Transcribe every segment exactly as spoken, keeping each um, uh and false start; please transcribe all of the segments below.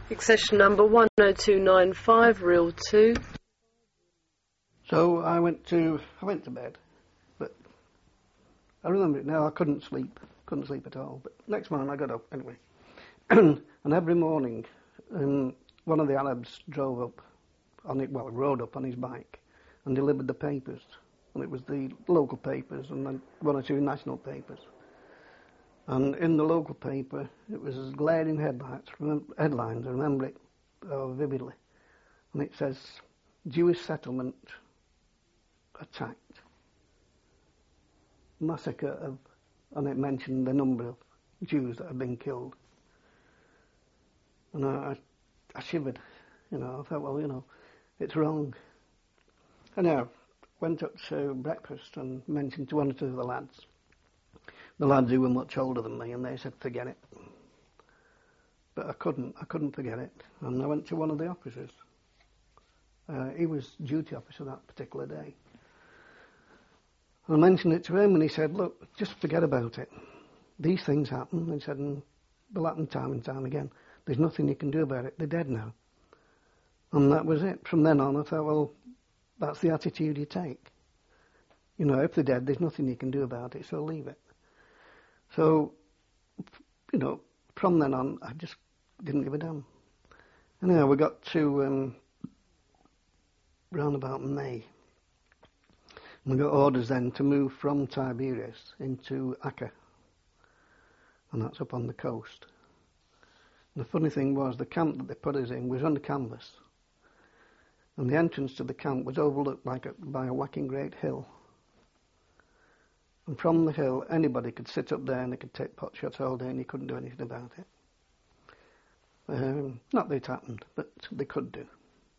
Accession number one oh two nine five, reel two. So I went to I went to bed, but I remember it now. I couldn't sleep, couldn't sleep at all. But next morning I got up anyway, and every morning, um, one of the Arabs drove up on it, well, rode up on his bike, and delivered the papers, and it was the local papers and then one or two national papers. And in the local paper, it was glaring headlights, remember, headlines, I remember it oh, vividly. And it says, Jewish settlement attacked. Massacre of, and it mentioned the number of Jews that had been killed. And I, I shivered, you know, I thought, well, you know, it's wrong. And I went up to breakfast and mentioned to one or two of the lads, the lads who were much older than me, and they said, forget it. But I couldn't, I couldn't forget it. And I went to one of the officers. Uh, he was duty officer that particular day. And I mentioned it to him, and he said, look, just forget about it. These things happen. He said, and they'll happen time and time again. There's nothing you can do about it. They're dead now. And that was it. From then on, I thought, well, that's the attitude you take. You know, if they're dead, there's nothing you can do about it, so leave it. So, you know, from then on, I just didn't give a damn. Anyhow, we got to um, round about May. And we got orders then to move from Tiberias into Acre. And that's up on the coast. And the funny thing was, the camp that they put us in was under canvas. And the entrance to the camp was overlooked like a, by a whacking great hill. And from the hill, anybody could sit up there and they could take pot shots all day and you couldn't do anything about it. Um, not that it happened, but they could do.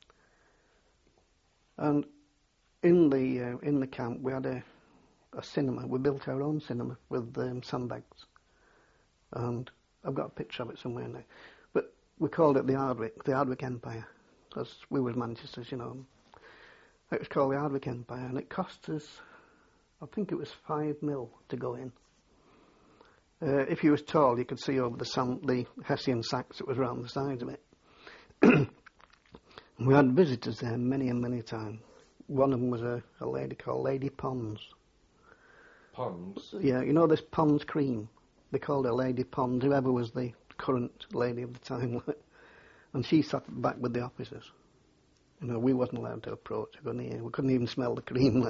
And in the uh, in the camp, we had a, a cinema. We built our own cinema with um, sandbags. And I've got a picture of it somewhere now. But we called it the Ardwick, the Ardwick Empire. Because we were Manchesters, you know. It was called the Ardwick Empire, and it cost us, I think it was five mil to go in. Uh, if you was tall, you could see over the sun, the Hessian sacks that was round the sides of it. We had visitors there many and many times. One of them was a, a lady called Lady Pons. Pons? Yeah, you know this Pons cream? They called her Lady Pons, whoever was the current lady of the time. And she sat back with the officers. You know, we wasn't allowed to approach or go near. We couldn't even smell the cream.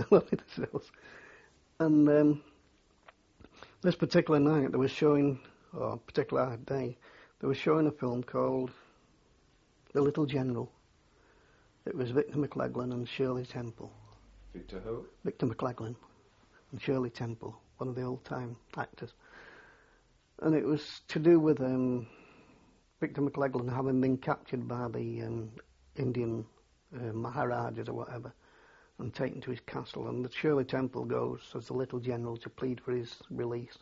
And um, this particular night, they were showing, or a particular day, they were showing a film called The Little General. It was Victor McLaglen and Shirley Temple. Victor who? Victor McLaglen and Shirley Temple, one of the old-time actors. And it was to do with um, Victor McLaglen having been captured by the um, Indian uh, Maharajas or whatever and taken to his castle, and the Shirley Temple goes as the little general to plead for his release.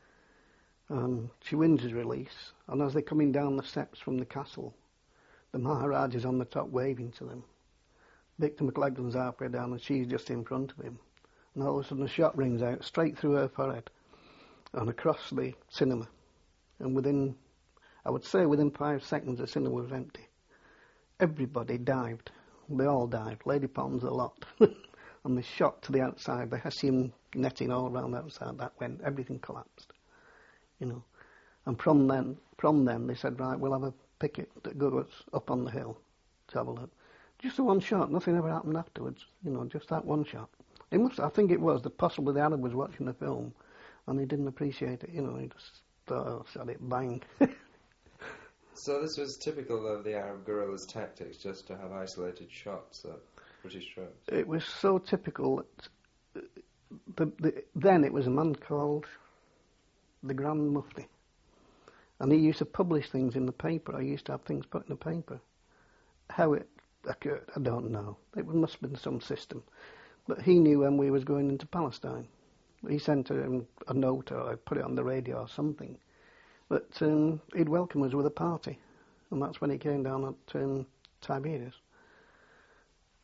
Um, she wins his release, and as they're coming down the steps from the castle, the Maharaja's on the top waving to them. Victor McLaglen's halfway down and she's just in front of him. And all of a sudden a shot rings out straight through her forehead and across the cinema. And within, I would say within five seconds, the cinema was empty. Everybody dived. They all dived. Lady Pons a lot. And they shot to the outside, the Hessian netting all around the outside, that went, everything collapsed. You know. And from then, from then they said, right, we'll have a picket that goes up on the hill to have a look. Just the one shot, nothing ever happened afterwards. You know, just that one shot. It must, I think it was, that possibly the Arab was watching the film and he didn't appreciate it, you know, he just thought, oh, shot it, bang. So this was typical of the Arab guerrillas' tactics, just to have isolated shots at British troops? It was so typical that the, the, then it was a man called the Grand Mufti. And he used to publish things in the paper. I used to have things put in the paper. How it occurred, I don't know. It must have been some system. But he knew when we was going into Palestine. He sent a, a note or put it on the radio or something. But um, he'd welcome us with a party. And that's when he came down at um, Tiberias.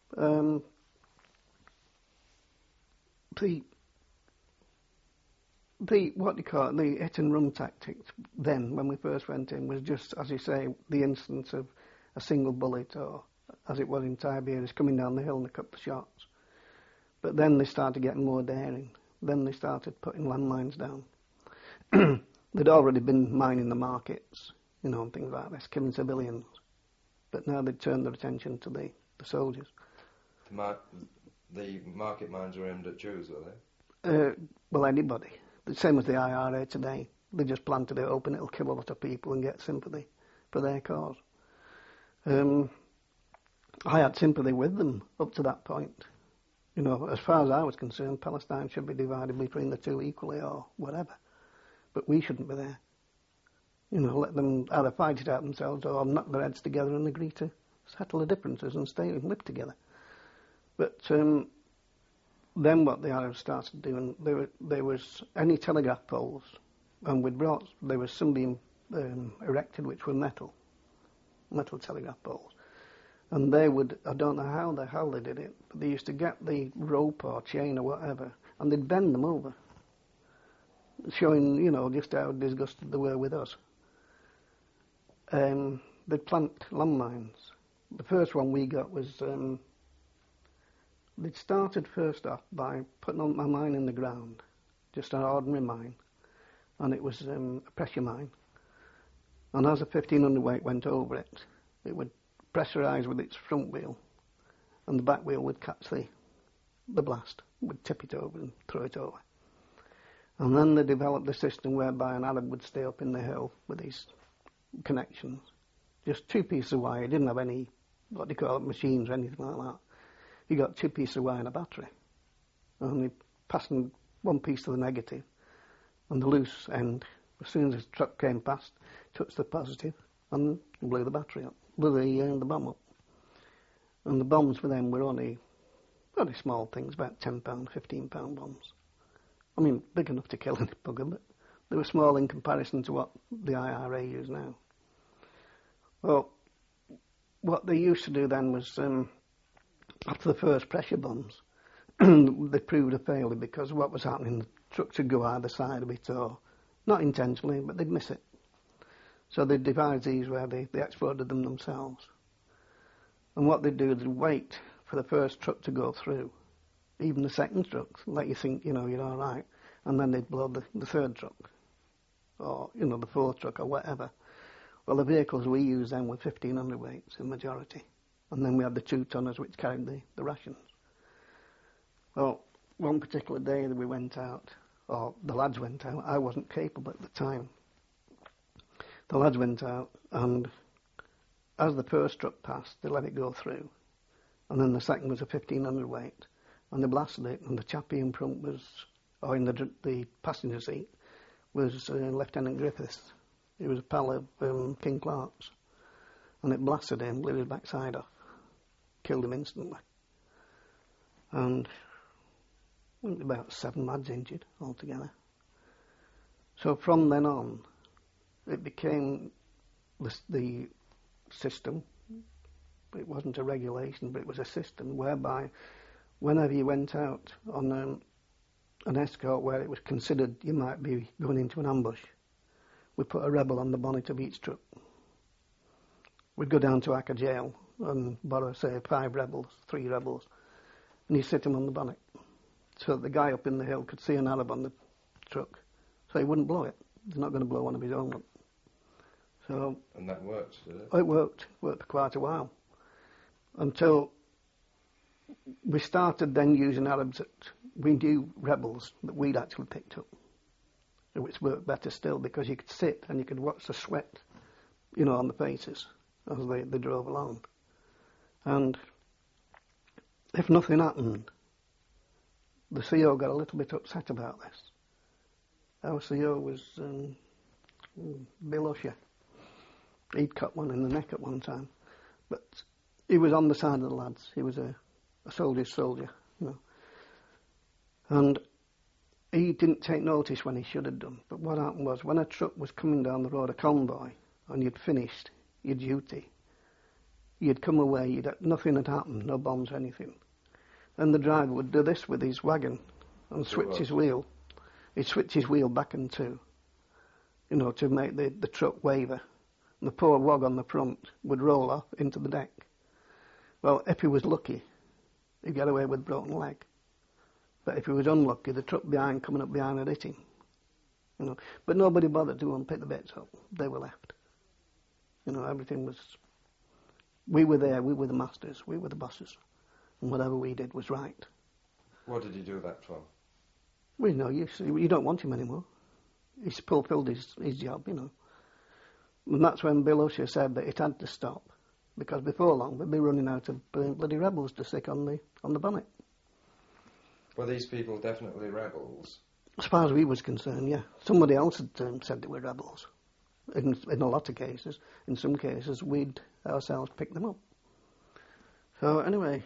Um, the, the, what do you call it, the hit and run tactics then, when we first went in, was just, as you say, the instance of a single bullet, or as it was in Tiberias, coming down the hill and a couple of shots. But then they started getting more daring. Then they started putting landmines down. They'd already been mining the markets, you know, and things like this, killing civilians. But now they'd turned their attention to the, the soldiers. The, mar- the market mines were aimed at Jews, were they? Uh, well, anybody. The same as the I R A today. They just planted it open, it'll kill a lot of people and get sympathy for their cause. Um, I had sympathy with them up to that point. You know, as far as I was concerned, Palestine should be divided between the two equally or whatever. But we shouldn't be there. You know, let them either fight it out themselves or knock their heads together and agree to settle the differences and stay and live together. But um, then what the Arabs started doing, there, were, there was any telegraph poles, and we'd brought, there was some being um, erected which were metal, metal telegraph poles. And they would, I don't know how the hell they did it, but they used to get the rope or chain or whatever, and they'd bend them over, showing, you know, just how disgusted they were with us. Um, they'd plant landmines. The first one we got was, um, they'd started first off by putting a mine in the ground, just an ordinary mine, and it was um, a pressure mine. And as a fifteen hundred weight went over it, it would pressurise with its front wheel, and the back wheel would catch the, the blast, would tip it over and throw it over. And then they developed the system whereby an Arab would stay up in the hill with his connections, just two pieces of wire. He didn't have any, what do you call it, machines or anything like that. He got two pieces of wire and a battery, and he passing one piece to the negative, and the loose end, as soon as the truck came past, touched the positive and blew the battery up, blew the, uh, the bomb up. And the bombs for them were only very small things, about ten pound, fifteen pound bombs. I mean, big enough to kill any bugger, but they were small in comparison to what the I R A use now. Well, what they used to do then was, um, after the first pressure bombs, they proved a failure because what was happening, the trucks would go either side of it, or not intentionally, but they'd miss it. So they devised these where they, they exploded them themselves. And what they'd do is wait for the first truck to go through, even the second truck, let you think, you know, you're all right, and then they'd blow the, the third truck, or, you know, the fourth truck, or whatever. Well, the vehicles we used then were fifteen hundred weights in majority, and then we had the two-tonners which carried the, the rations. Well, one particular day that we went out, or the lads went out, I wasn't capable at the time. The lads went out, and as the first truck passed, they let it go through, and then the second was a fifteen hundred weight, and they blasted it, and the chappie in front was, or in the the passenger seat, was uh, Lieutenant Griffiths. He was a pal of um, King Clark's, and it blasted him, blew his backside off, killed him instantly. And about seven lads injured altogether. So from then on, it became the, the system. It wasn't a regulation, but it was a system whereby whenever you went out on um, an escort where it was considered you might be going into an ambush, we put a rebel on the bonnet of each truck. We'd go down to Acca jail and borrow, say, five rebels, three rebels, and you sit them on the bonnet, so that the guy up in the hill could see an Arab on the truck, so he wouldn't blow it. He's not going to blow one of his own. So, and that worked, did it? Oh, it worked. Worked for quite a while. Until we started then using Arabs that we knew rebels that we'd actually picked up, which worked better still because you could sit and you could watch the sweat, you know, on the faces as they, they drove along. And if nothing happened, the C O got a little bit upset about this. Our C O was um, Bill Usher. He'd cut one in the neck at one time. But he was on the side of the lads. He was a, a soldier's soldier, you know. And he didn't take notice when he should have done. But what happened was, when a truck was coming down the road, a convoy, and you'd finished your duty, you'd come away, you'd, nothing had happened, no bombs or anything. Then the driver would do this with his wagon and switch his wheel, he'd switch his wheel back and two, you know, to make the, the truck waver. And the poor wog on the front would roll off into the deck. Well, if he was lucky, he'd get away with a broken leg. But if he was unlucky, the truck behind, coming up behind, would hit him. You know, but nobody bothered to unpick the bits up. They were left. You know, everything was... We were there, we were the masters, we were the bosses. And whatever we did was right. What did you do that for? Well, you know, you, you don't want him anymore. He's fulfilled his, his job, you know. And that's when Bill Usher said that it had to stop. Because before long, we'd be running out of uh, bloody rebels to stick on the on the bonnet. Were these people definitely rebels? As far as we was concerned, yeah. Somebody else had um, said they were rebels. In, in a lot of cases. In some cases, we'd ourselves pick them up. So anyway,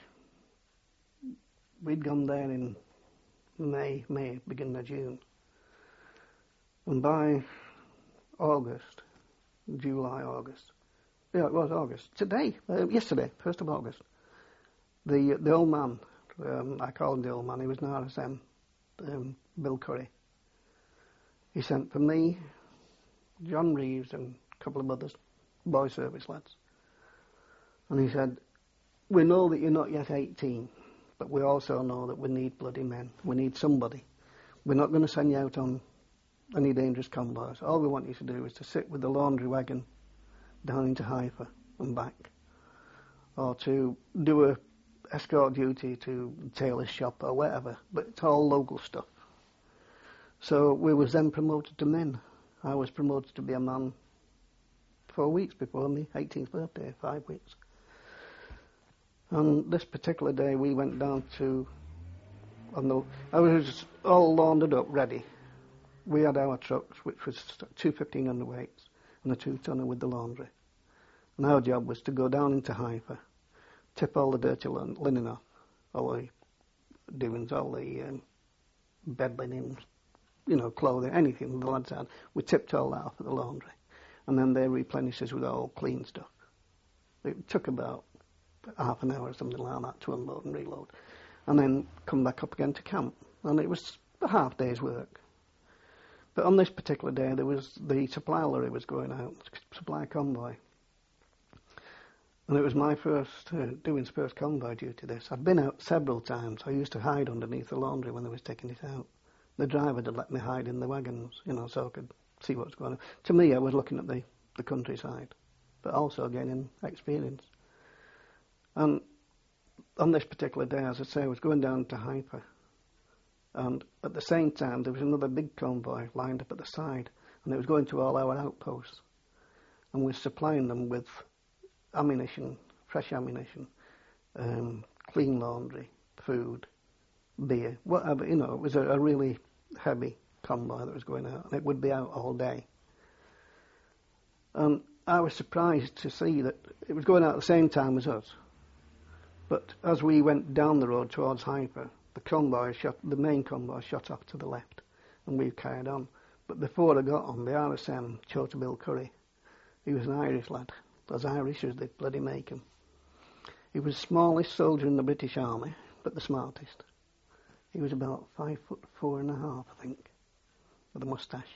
we'd gone there in May, May, beginning of June. And by August, July, August, yeah, it was August, today, uh, yesterday, first of August, the the old man, um, I called him the old man, he was an R S M, um, Bill Curry. He sent for me, John Reeves and a couple of others, boy service lads. And he said, we know that you're not yet eighteen, but we also know that we need bloody men. We need somebody. We're not going to send you out on any dangerous convoys. All we want you to do is to sit with the laundry wagon down into Haifa and back, or to do a escort duty to tailor's shop or whatever, but it's all local stuff. So we was then promoted to men. I was promoted to be a man four weeks before my eighteenth birthday, five weeks. And this particular day we went down to, on the, I was all laundered up, ready. We had our trucks, which was two fifteen underweights and a two-tonner with the laundry. And our job was to go down into Haifa, tip all the dirty linen off, all the doings, all the um, bed linens, you know, clothing, anything the lads had. We tipped all that off at the laundry. And then they replenished us with all clean stuff. It took about half an hour or something like that to unload and reload. And then come back up again to camp. And it was a half day's work. But on this particular day, there was the supply lorry was going out, supply convoy. And it was my first, uh, doing first convoy duty this. I'd been out several times. I used to hide underneath the laundry when they was taking it out. The driver had let me hide in the wagons, you know, so I could see what was going on. To me, I was looking at the, the countryside, but also gaining experience. And on this particular day, as I say, I was going down to Haifa. And at the same time, there was another big convoy lined up at the side, and it was going to all our outposts. And we were supplying them with ammunition, fresh ammunition, um, clean laundry, food, beer, whatever, you know. It was a, a really heavy convoy that was going out, and it would be out all day. And I was surprised to see that it was going out at the same time as us. But as we went down the road towards Haifa, the convoy shot, the main convoy shot off to the left, and we carried on. But before I got on, the R S M chose Bill Curry. He was an Irish lad, as Irish as they bloody make 'em. He was the smallest soldier in the British Army, but the smartest. He was about five foot four and a half, I think, with a moustache.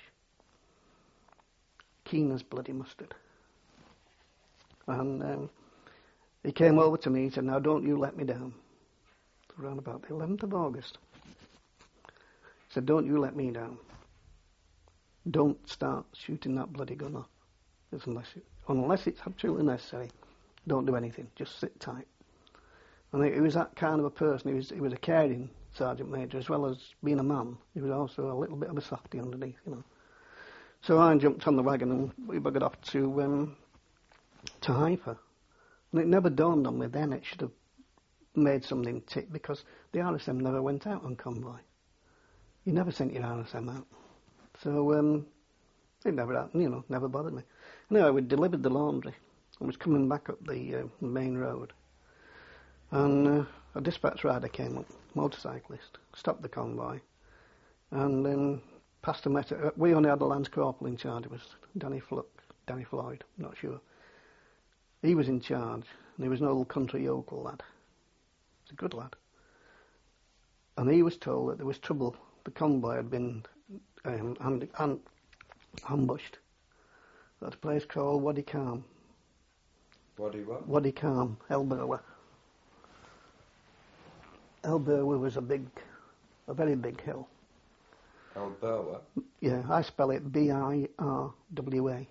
Keen as bloody mustard. And um, he came over to me and said, now don't you let me down. Around about the eleventh of August. He said, don't you let me down. Don't start shooting that bloody gun off. Unless, it, unless it's absolutely necessary, don't do anything. Just sit tight. And he was that kind of a person. He was, he was a caring sergeant major, as well as being a man. He was also a little bit of a softy underneath, you know. So I jumped on the wagon and we buggered off to um, to Haifa. And it never dawned on me then it should have made something tick, because the R S M never went out on convoy. You never sent your R S M out. So um, it never happened, you know, never bothered me. Anyway, we delivered the laundry and was coming back up the uh, main road. And uh, a dispatch rider came up, motorcyclist, stopped the convoy, and um, passed a message. We only had a Lance Corporal in charge. It was Danny, Flo- Danny Floyd, I'm not sure. He was in charge, and he was an old country yokel lad. He's a good lad. And he was told that there was trouble. The convoy had been um, and, and ambushed at a place called Wadi Kham. Wadi what? Wadi Kham, El Berwa. El Berwa was a big, a very big hill. El Berwa? Yeah, I spell it B I R W A.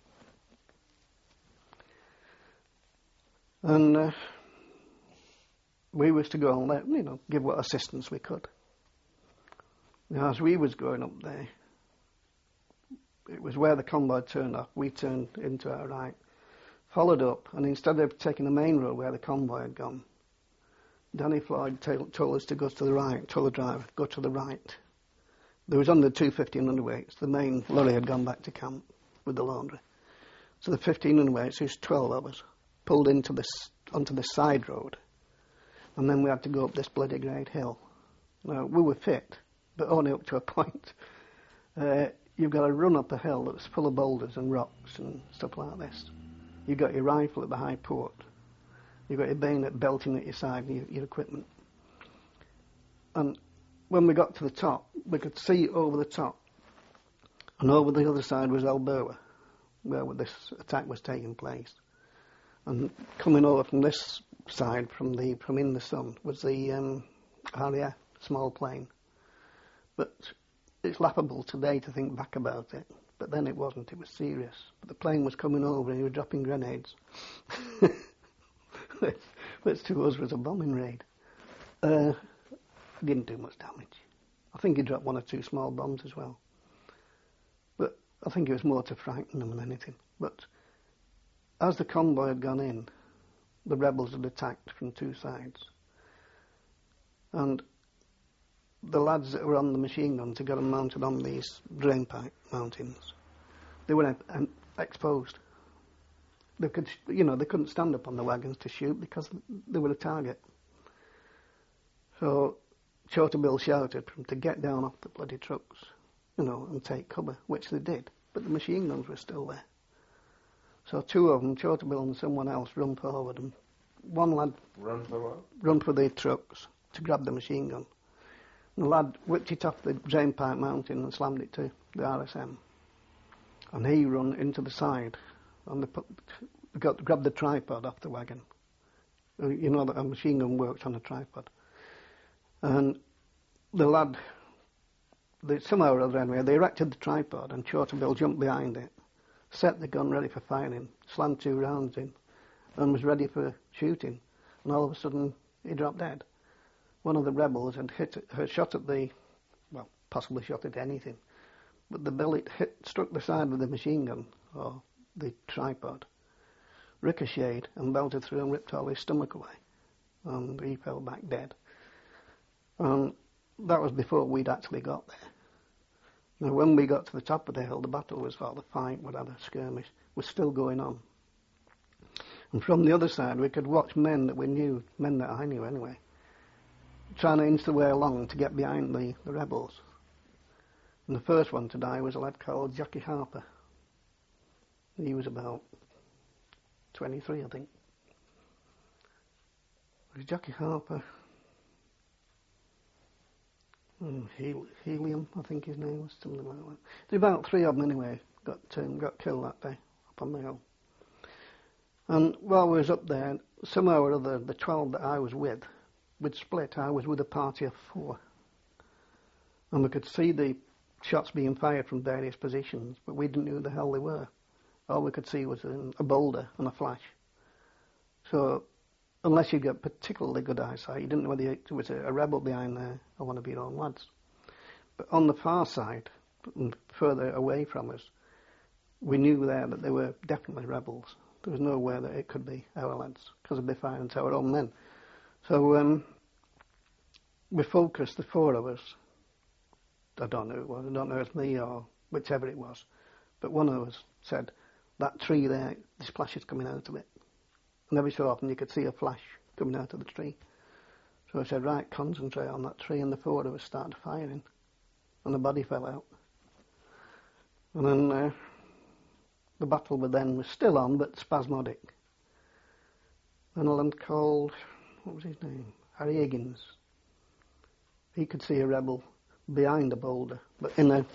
And uh, we was to go and let, you know, give what assistance we could. Now, as we was going up there, it was where the convoy turned off. We turned into our right, followed up, and instead of taking the main road where the convoy had gone, Danny Floyd t- told us to go to the right, told the driver, go to the right. There was only two fifteen underweights. The main lorry had gone back to camp with the laundry. So the fifteen underweights, there's twelve of us, pulled into this, onto this side road. And then we had to go up this bloody great hill. Now, we were fit, but only up to a point. Uh, you've got to run up a hill that's full of boulders and rocks and stuff like this. You've got your rifle at the high port. You've got your bayonet belting at your side and your, your equipment. And when we got to the top, we could see over the top. And over the other side was El Berwa, where this attack was taking place. And coming over from this side, from the from in the sun, was the um, R A F small plane. But it's laughable today to think back about it. But then it wasn't, it was serious. But the plane was coming over and he was dropping grenades. which, which to us was a bombing raid. Uh, didn't do much damage. I think he dropped one or two small bombs as well. But I think it was more to frighten them than anything. But as the convoy had gone in, the rebels had attacked from two sides. And the lads that were on the machine guns had got them mounted on these drain pipe mountings. They were um, exposed. They could, you know, they couldn't stand up on the wagons to shoot because they were a target. So Chota Bill shouted for them to get down off the bloody trucks, you know, and take cover, which they did. But the machine guns were still there. So two of them, Chota Bill and someone else, run forward. And one lad Run for what? Run for the trucks to grab the machine gun. And the lad whipped it off the drain pipe mountain and slammed it to the R S M. And he run into the side and they put, got, grabbed the tripod off the wagon. You know that a machine gun works on a tripod. And the lad, they, somehow or other anyway, they erected the tripod and Chota Bill jumped behind it, set the gun ready for firing, slammed two rounds in, and was ready for shooting. And all of a sudden, he dropped dead. One of the rebels had hit, had shot at the, well, possibly shot at anything, but the bullet hit, struck the side of the machine gun, or the tripod, ricocheted and belted through and ripped all his stomach away. And he fell back dead. And that was before we'd actually got there. Now, when we got to the top of the hill, the battle was, or the fight, whatever, skirmish, was still going on. And from the other side, we could watch men that we knew, men that I knew anyway, trying to inch their way along to get behind the, the rebels. And the first one to die was a lad called Jackie Harper. He was about twenty-three, I think. It was Jackie Harper. Mm, Hel- Helium, I think his name was, something like that. There were about three of them anyway, got um, got killed that day, up on the hill. And while we was up there, somehow or other, the twelve that I was with, we'd split. I was with a party of four. And we could see the shots being fired from various positions, but we didn't know who the hell they were. All we could see was a, a boulder and a flash. So, unless you got particularly good eyesight, you didn't know whether it was a, a rebel behind there or one of your own lads. But on the far side, and further away from us, we knew there that they were definitely rebels. There was no way that it could be our lads, because they'd be firing to our own men. So um, we focused, the four of us. I don't know who it was, I don't know if it was me or whichever it was, but one of us said, that tree there, this flash is coming out of it. And every so often you could see a flash coming out of the tree. So I said, right, concentrate on that tree, and the four of us started firing. And the body fell out. And then uh, the battle with them was still on, but spasmodic. And a lad called, what was his name? Harry Higgins. He could see a rebel behind a boulder, but in a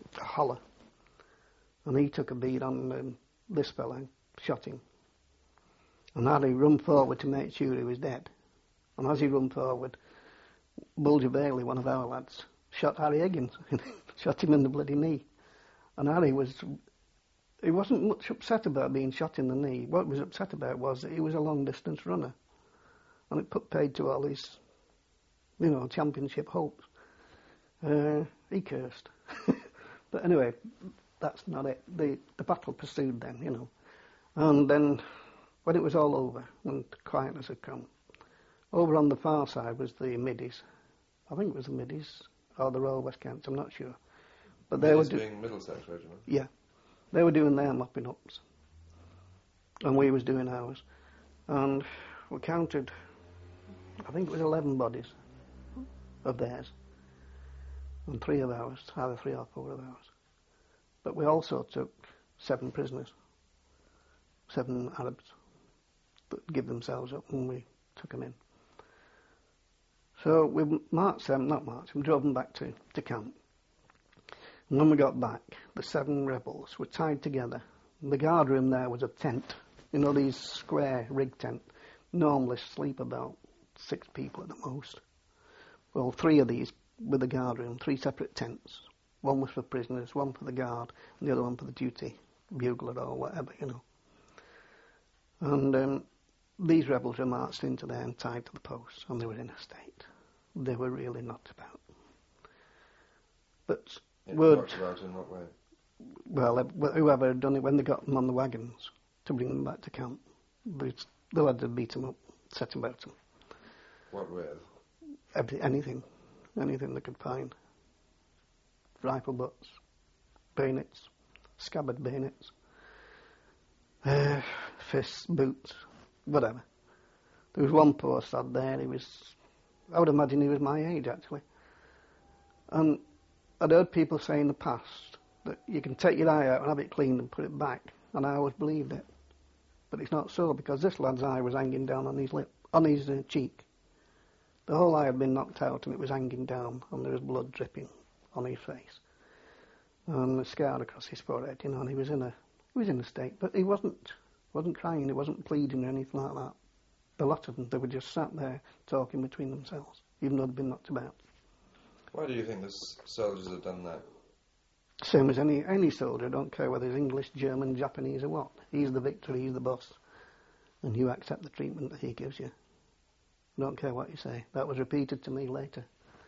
a holler. And he took a bead on um, this fella, shot him. And Harry run forward to make sure he was dead. And as he run forward, Bulger Bailey, one of our lads, shot Harry Higgins, shot him in the bloody knee. And Harry was, he wasn't much upset about being shot in the knee. What he was upset about was that he was a long-distance runner. And it put paid to all his, you know, championship hopes. Uh, he cursed. But anyway, that's not it. The, the battle pursued then, you know. And then, when it was all over, and quietness had come, over on the far side was the middies. I think it was the middies, or the Royal West Kents, I'm not sure. But they were do- doing Middlesex Regiment? Yeah. They were doing their mopping ups. And we was doing ours. And we counted, I think it was eleven bodies of theirs. And three of ours, either three or four of ours. But we also took seven prisoners. Seven Arabs that give themselves up when we took them in. So we marched them, not marched them, drove them back to, to camp. And when we got back, the seven rebels were tied together. The guard room there was a tent, you know, these square rig tent. Normally sleep about six people at the most. Well, three of these were the guard room, three separate tents. One was for prisoners, one for the guard, and the other one for the duty bugler or whatever, you know. And um, these rebels were marched into there and tied to the posts, and they were in a state. They were really knocked about. But Yeah, word, knocked about in what way? well, whoever had done it, when they got them on the wagons to bring them back to camp, they, the lads had beat them up, set about them. What with? Every, anything, anything they could find. Rifle butts, bayonets, scabbard bayonets, uh, fists, boots, whatever. There was one poor sod there, he was, I would imagine he was my age actually. And I'd heard people say in the past that you can take your eye out and have it cleaned and put it back, and I always believed it. But it's not so, because this lad's eye was hanging down on his lip, on his uh, cheek. The whole eye had been knocked out and it was hanging down, and there was blood dripping on his face. And a scar across his forehead, you know, and he was in a he was in a state, but he wasn't wasn't crying, he wasn't pleading or anything like that. A lot of them, they were just sat there talking between themselves, even though they'd been knocked about. Why do you think the s- soldiers have done that? Same as any any soldier, I don't care whether he's English, German, Japanese or what. He's the victor, he's the boss. And you accept the treatment that he gives you. I don't care what you say. That was repeated to me later.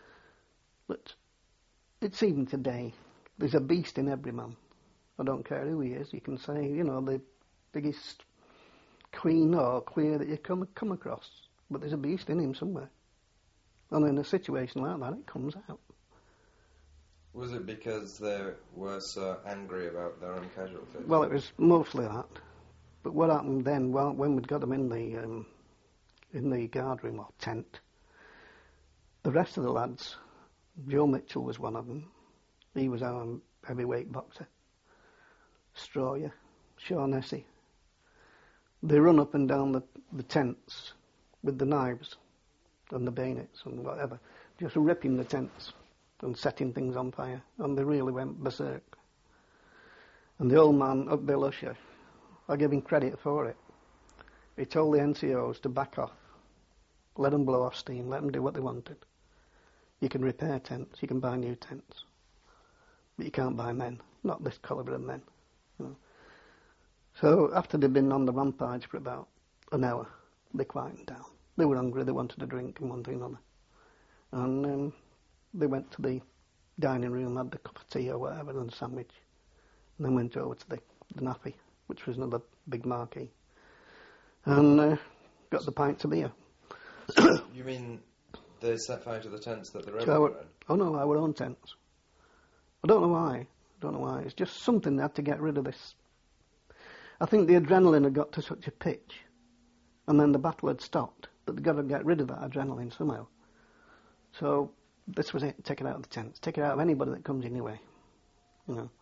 But it's even today. There's a beast in every man. I don't care who he is. You can say, you know, the biggest queen or queer that you come come across. But there's a beast in him somewhere. And in a situation like that, it comes out. Was it because they were so angry about their own casualties? Well, it was mostly that. But what happened then, well, when we'd got them in the um, in the guard room or tent, the rest of the lads, Joe Mitchell was one of them. He was our heavyweight boxer. Strawyer, Sean Essie. They run up and down the, the tents with the knives and the bayonets and whatever, just ripping the tents and setting things on fire, and they really went berserk. And the old man, up Bill Usher, I give him credit for it. He told the N C Os to back off, let them blow off steam, let them do what they wanted. You can repair tents, you can buy new tents, but you can't buy men, not this calibre of men. You know. So after they'd been on the rampage for about an hour, they quietened down. They were hungry, they wanted a drink and one thing and another. And um, they went to the dining room, had a cup of tea or whatever and a sandwich, and then went over to the, the naffy, which was another big marquee, and uh, got the pints of beer. So you mean they set fire to the tents that the rebels So were our, in? oh no, our own tents. I don't know why. I don't know why. It's just something they had to get rid of this. I think the adrenaline had got to such a pitch, and then the battle had stopped, that they'd got to get rid of that adrenaline somehow. So this was it, take it out of the tents, take it out of anybody that comes in your way, you know.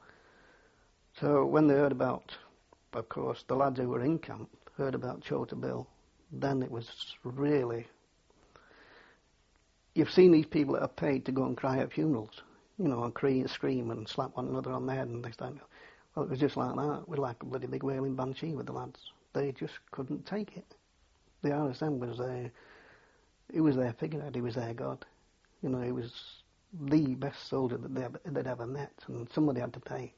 So when they heard about, of course, the lads who were in camp, heard about Chota Bill, then it was really... You've seen these people that are paid to go and cry at funerals. you know, and cre- scream and slap one another on the head and things like that. Well, it was just like that. We're like a bloody big wailing banshee with the lads. They just couldn't take it. The R S M was their, he was their figurehead, he was their god. You know, he was the best soldier that they ever, they'd ever met, and somebody had to pay.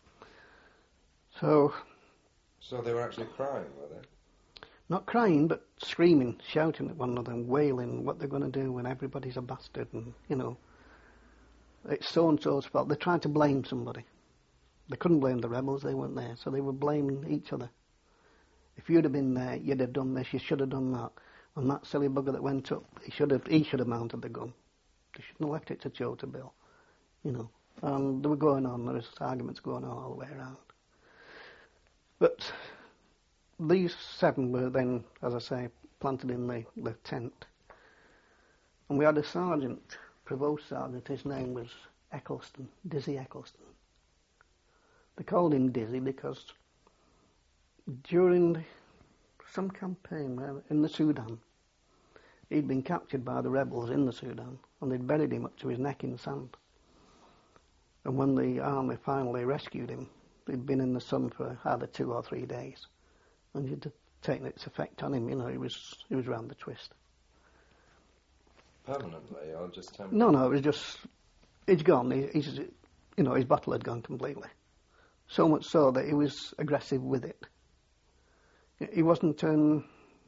So... So they were actually crying, were they? Not crying, but screaming, shouting at one another and wailing what they're going to do when everybody's a bastard and, you know, it's so-and-so's fault. They tried to blame somebody. They couldn't blame the rebels, they weren't there, so they were blaming each other. If you'd have been there, you'd have done this, you should have done that. And that silly bugger that went up, he should have he should have mounted the gun. They shouldn't have left it to Chota Bill, you know. And they were going on, there was arguments going on all the way around. But these seven were then, as I say, planted in the, the tent. And we had a sergeant, provost sergeant, his name was Eccleston, Dizzy Eccleston. They called him Dizzy because during some campaign in the Sudan, he'd been captured by the rebels in the Sudan, and they'd buried him up to his neck in sand. And when the army finally rescued him, he'd been in the sun for either two or three days, and it had taken its effect on him. You know, he was he was round the twist. Permanently, or just temporarily? No, no, it was just he's gone. He, he's you know his bottle had gone completely. So much so that he was aggressive with it. He wasn't um,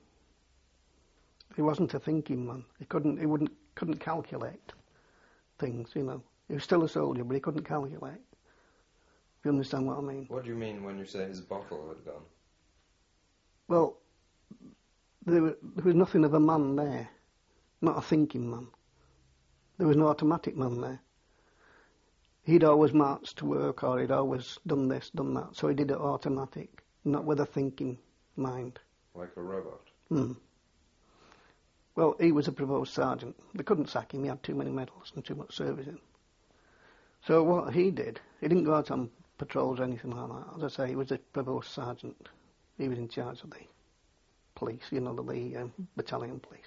he wasn't a thinking man. He couldn't he wouldn't couldn't calculate things. You know, he was still a soldier, but he couldn't calculate. You understand what I mean? What do you mean when you say his bottle had gone? Well, there, were, there was nothing of a man there, not a thinking man. There was no automatic man there. He'd always marched to work, or he'd always done this, done that, so he did it automatic, not with a thinking mind. Like a robot? Mm. Well, he was a provost sergeant. They couldn't sack him, he had too many medals and too much service in. So what he did, he didn't go out on patrols or anything like that. As I say, he was a provost sergeant. He was in charge of the police, you know, the, the um, battalion police.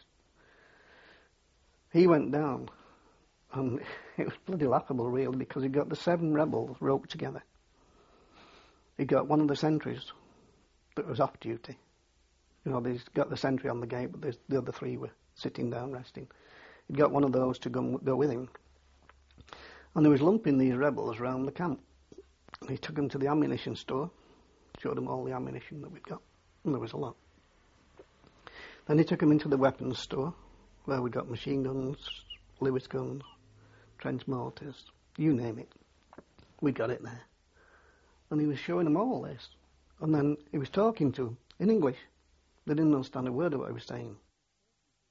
He went down, and it was bloody laughable, really, because he got the seven rebels roped together. He got one of the sentries that was off duty. You know, he's got the sentry on the gate, but the other three were sitting down resting. He got one of those to go, go with him. And he was lumping these rebels round the camp. And he took them to the ammunition store, showed them all the ammunition that we'd got, and there was a lot. Then he took them into the weapons store, where we got machine guns, Lewis guns, trench mortars, you name it. We got it there. And he was showing them all this. And then he was talking to them in English. They didn't understand a word of what he was saying.